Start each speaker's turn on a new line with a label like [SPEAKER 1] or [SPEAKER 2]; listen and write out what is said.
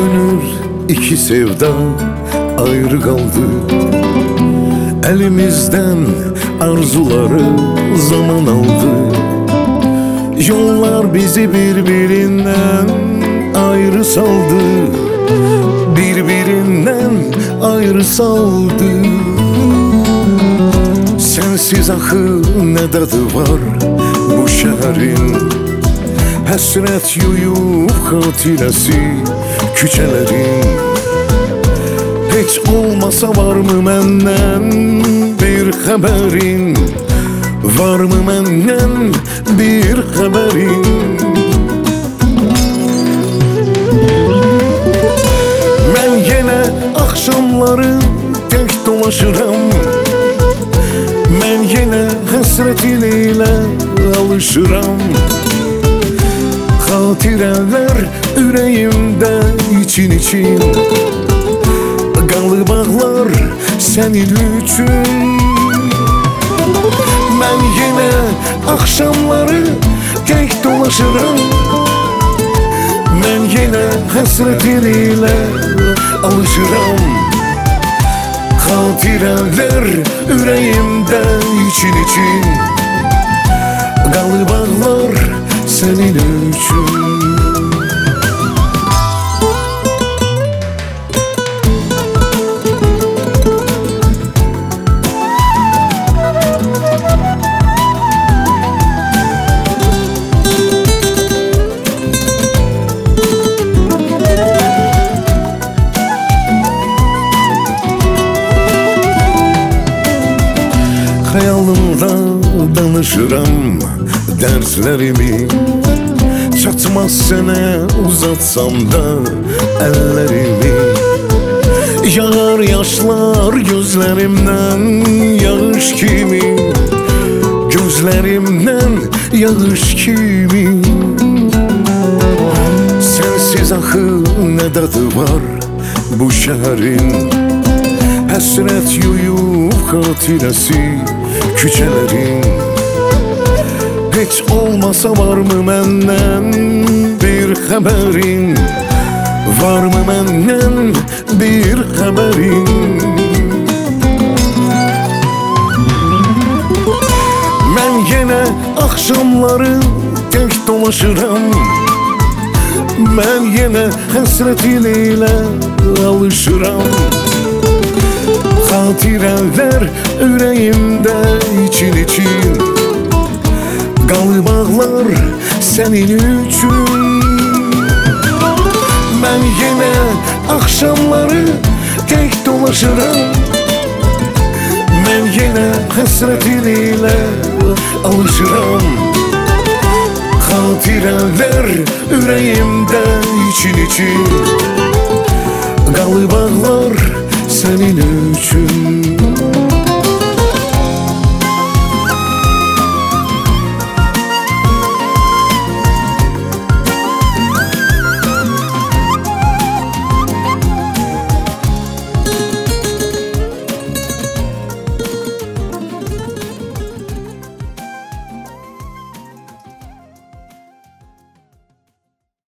[SPEAKER 1] gönül iki sevda ayrı kaldı. Elimizden arzuları zaman aldı. Yollar bizi birbirinden ayrı saldı. Birbirinden ayrı saldı. Sensiz ahı ne tadı var bu şehrin. Həsrət yuyub xatirəsi küçələrin. Heç olmasa varmı məndən bir xəbərin? Varmı məndən bir xəbərin? Mən yenə axşamları tək dolaşıram. Mən yenə həsrət ilə alışıram. Xatirələr ürəyimdə için qalıb ağlar sənin üçün. Mən yenə axşamları tək dolaşıram. Mən yenə həsrət ilə alışıram. Xatirələr ürəyimdə için qalıb ağlar senin üçün. Xəyalımda danışıram dərslərimi. Çatmaz sənə uzatsam da əllərimi. Yağar yaşlar gözlərimdən yağış kimi. Gözlərimdən yağış kimi. Sensiz axı nə dadı var bu şəhərin. Həsrət yuyub xatirəsi küçələrin. Heç olmasa varmı məndən bir xəbərin? Varmı məndən bir xəbərin? Mən yenə axşamları tək dolaşıram. Mən yenə həsrət ilə alışıram. Xatirələr ürəyimdə için qalıb ağlar sənin üçün. Mən yenə axşamları tək dolaşıram. Mən yenə həsrət ilə alışıram. Xatirələr ürəyimdə için